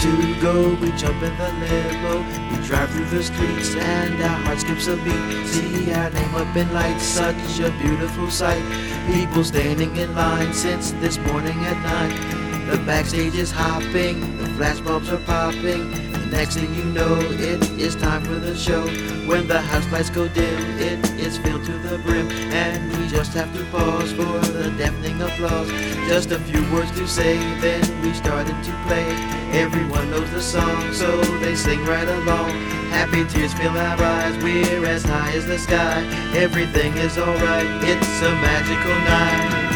to go, we jump in the limo. We drive through the streets and our heart skips a beat. See our name up in lights, such a beautiful sight. People standing in line since this morning at 9. The backstage is hopping, the flashbulbs are popping. Next thing you know, it is time for the show. When the house lights go dim, it is filled to the brim, and we just have to pause for the deafening applause. Just a few words to say, then we started to play. Everyone knows the song, so they sing right along. Happy tears fill our eyes, we're as high as the sky. Everything is alright, it's a magical night.